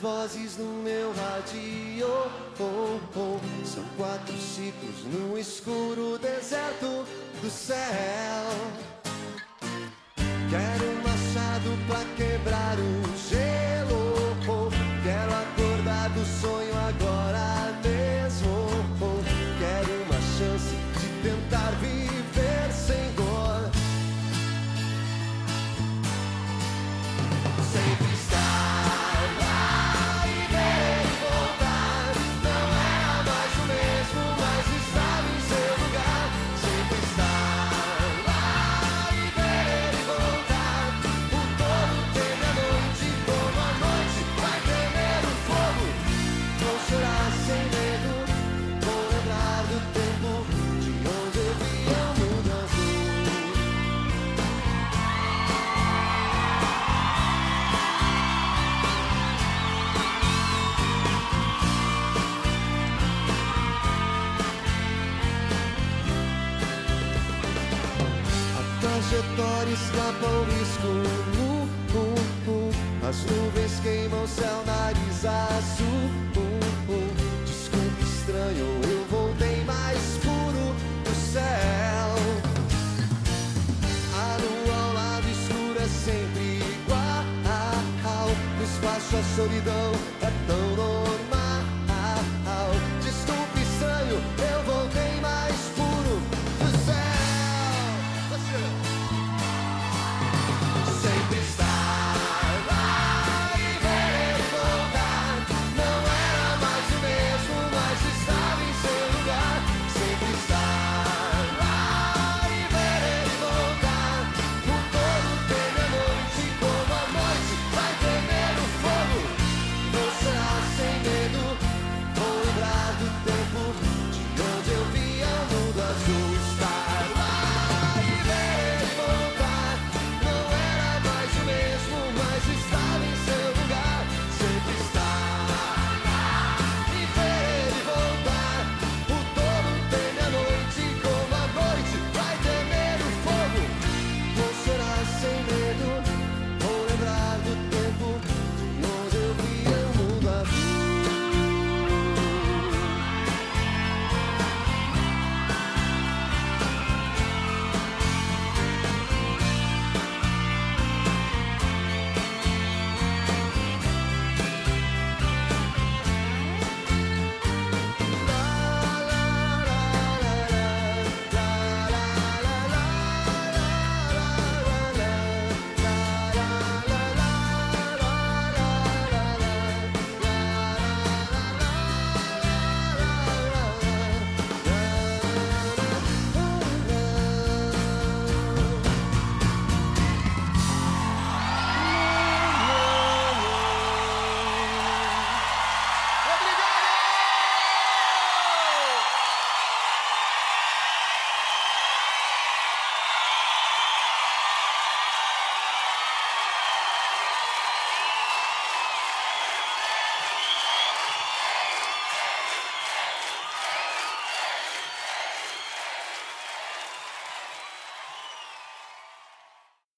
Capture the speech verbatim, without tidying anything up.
vozes no meu rádio, oh, oh. São quatro ciclos no escuro deserto do céu. Quero um machado pra quebrar o gelo, oh. Quero acordar do sonho agora mesmo, oh. Quero uma chance de tentar viver sem dor. Sempre estar lá e ver ele voltar. Não era mais o mesmo, mas estava em seu lugar. Sempre estar lá e ver ele voltar. O todo teme a noite, como a noite vai temer o fogo. Vou chorar sem medo, vou lembrar do tempo de onde eu via o mundo azul. A trajetória escapa ao risco, uh, uh, uh. As nuvens queimam o céu, nariz azul, uh, uh. Desculpe, estranho, eu voltei mais puro do céu. A lua ao lado escuro é sempre igual. No espaço a solidão é tão normal.